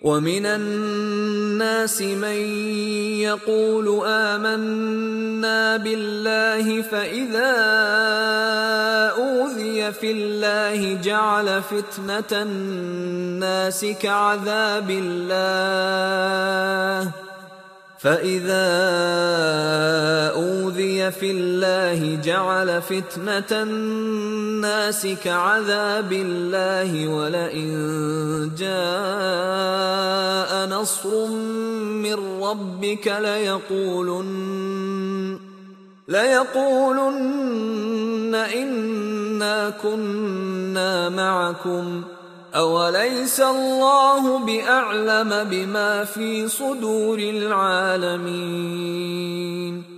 ومن الناس من يقول آمنا بالله فإذا أوذي في الله جعل فتنة الناس كعذاب الله ولئن جاء نصر من ربك ليقولن إنا كنا معكم أوليس الله بأعلم بما في صدور العالمين